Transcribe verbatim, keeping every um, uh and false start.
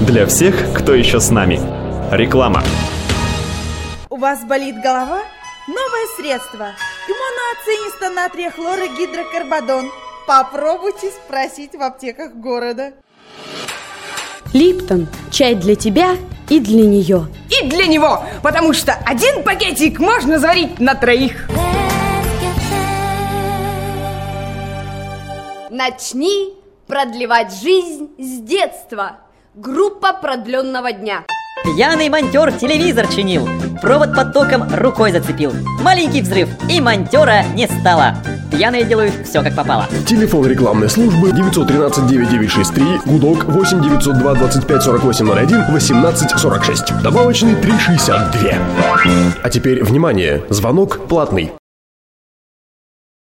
Для всех, кто еще с нами. Реклама. У вас болит голова? Новое средство. Иммуноцианистый натрия хлора гидрокарбадон. Попробуйте спросить в аптеках города. Липтон. Чай для тебя и для нее. И для него, потому что один пакетик можно заварить на троих. Начни продлевать жизнь с детства. Группа продленного дня. Пьяный монтер телевизор чинил, провод под током рукой зацепил. Маленький взрыв, и монтера не стало. Пьяные делают все как попало. Телефон рекламной службы девятьсот тринадцать девять девять шесть три, гудок восемь девятьсот два двадцать пять сорок восемь ноль один восемнадцать сорок шесть. Добавочный три шестьдесят два. А теперь внимание, звонок платный.